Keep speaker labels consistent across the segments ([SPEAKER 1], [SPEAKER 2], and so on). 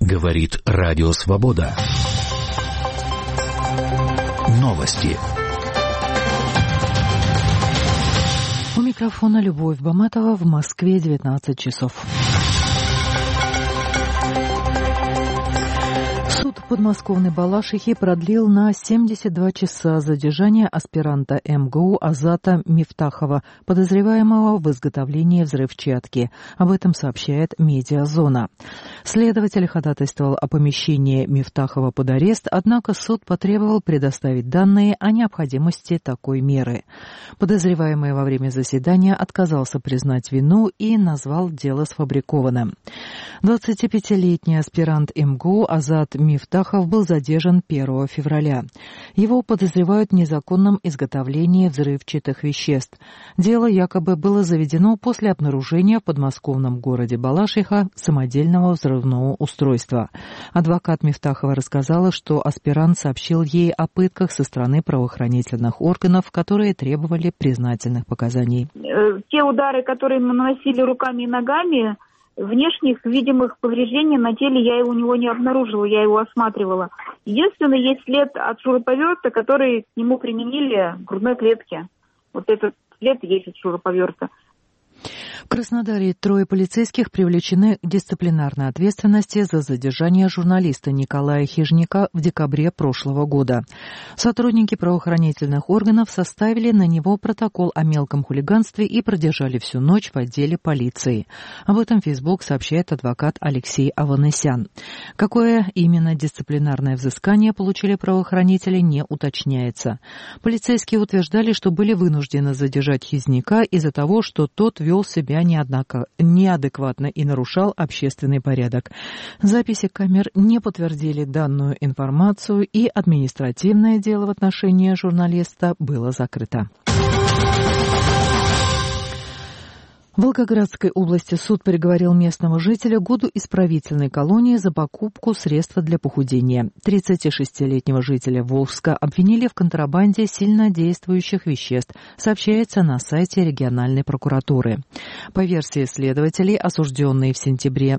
[SPEAKER 1] Говорит Радио Свобода. Новости.
[SPEAKER 2] У микрофона Любовь Баматова. В Москве 19 часов. Суд подмосковной Балашихи продлил на 72 часа задержание аспиранта МГУ Азата Мифтахова, подозреваемого в изготовлении взрывчатки. Об этом сообщает «Медиазона». Следователь ходатайствовал о помещении Мифтахова под арест, однако суд потребовал предоставить данные о необходимости такой меры. Подозреваемый во время заседания отказался признать вину и назвал дело сфабрикованным. 25-летний аспирант МГУ Азат Мифтахов был задержан 1 февраля. Его подозревают в незаконном изготовлении взрывчатых веществ. Дело якобы было заведено после обнаружения в подмосковном городе Балашиха самодельного взрывного устройства. Адвокат Мифтахова рассказала, что аспирант сообщил ей о пытках со стороны правоохранительных органов, которые требовали признательных показаний.
[SPEAKER 3] Те удары, которые мы наносили руками и ногами, внешних видимых повреждений на теле я у него не обнаружила, я его осматривала. Единственное, есть след от шуруповерта, который к нему применили в грудной клетке. Вот этот след есть от шуруповерта.
[SPEAKER 2] В Краснодаре 3 полицейских привлечены к дисциплинарной ответственности за задержание журналиста Николая Хижняка в декабре прошлого года. Сотрудники правоохранительных органов составили на него протокол о мелком хулиганстве и продержали всю ночь в отделе полиции. Об этом в Facebook сообщает адвокат Алексей Аванесян. Какое именно дисциплинарное взыскание получили правоохранители, не уточняется. Полицейские утверждали, что были вынуждены задержать Хижняка из-за того, что тот вел себя неадекватно и нарушал общественный порядок. Записи камер не подтвердили данную информацию, и административное дело в отношении журналиста было закрыто. В Волгоградской области суд приговорил местного жителя к году исправительной колонии за покупку средства для похудения. 36-летнего жителя Волжска обвинили в контрабанде сильнодействующих веществ, сообщается на сайте региональной прокуратуры. По версии следователей, осужденный в сентябре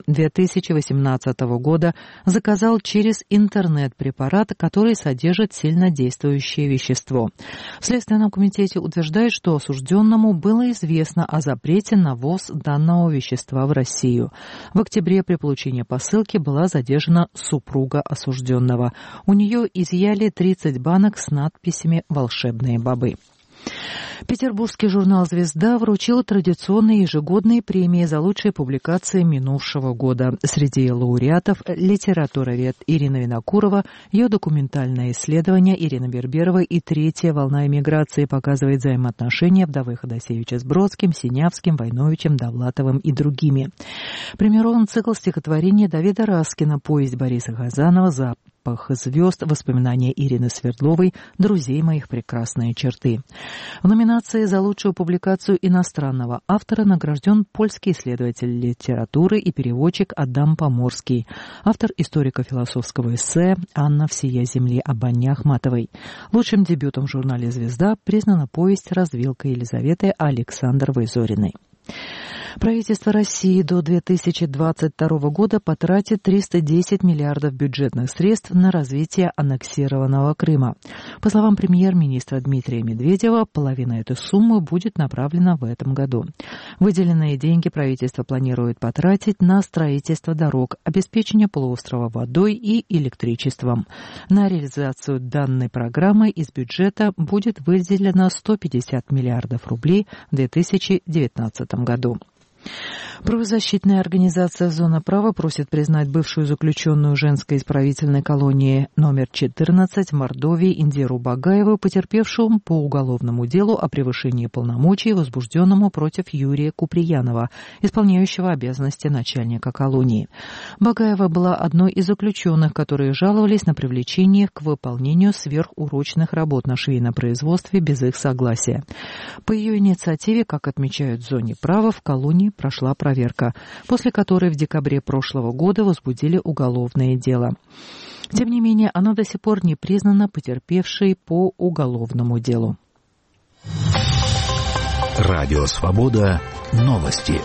[SPEAKER 2] 2018 года заказал через интернет препарат, который содержит сильнодействующее вещество. В Следственном комитете утверждают, что осужденному было известно о запрете на ввоз данного вещества в Россию. В октябре при получении посылки была задержана супруга осужденного. У нее изъяли 30 банок с надписями «Волшебные бобы». Петербургский журнал «Звезда» вручил традиционные ежегодные премии за лучшие публикации минувшего года. Среди лауреатов литературовед Ирина Винокурова, ее документальное исследование Ирина Берберова и «Третья волна эмиграции» показывает взаимоотношения вдовы Ходосевича с Бродским, Синявским, Войновичем, Довлатовым и другими. Премирован цикл стихотворений Давида Раскина, повесть Бориса Газанова «Запах звезд», воспоминания Ирины Свердловой «Друзей моих прекрасные черты». В номинации за лучшую публикацию иностранного автора награжден польский исследователь литературы и переводчик Адам Поморский, автор историко-философского эссе «Анна всея земли» Абанне Ахматовой. Лучшим дебютом в журнале «Звезда» признана повесть «Развилка Елизаветы» Александровой Зориной. Правительство России до 2022 года потратит 310 миллиардов бюджетных средств на развитие аннексированного Крыма. По словам премьер-министра Дмитрия Медведева, половина этой суммы будет направлена в этом году. Выделенные деньги правительство планирует потратить на строительство дорог, обеспечение полуострова водой и электричеством. На реализацию данной программы из бюджета будет выделено 150 миллиардов рублей в 2019 году. Правозащитная организация «Зона права» просит признать бывшую заключенную женской исправительной колонии номер 14 в Мордовии Индиру Багаеву, потерпевшую по уголовному делу о превышении полномочий, возбужденному против Юрия Куприянова, исполняющего обязанности начальника колонии. Багаева была одной из заключенных, которые жаловались на привлечение к выполнению сверхурочных работ на швейном производстве без их согласия. По ее инициативе, как отмечают в «Зоне права», в колонии прошла проверка, после которой в декабре прошлого года возбудили уголовное дело. Тем не менее, оно до сих пор не признано потерпевшей по уголовному делу.
[SPEAKER 1] Радио «Свобода». Новости.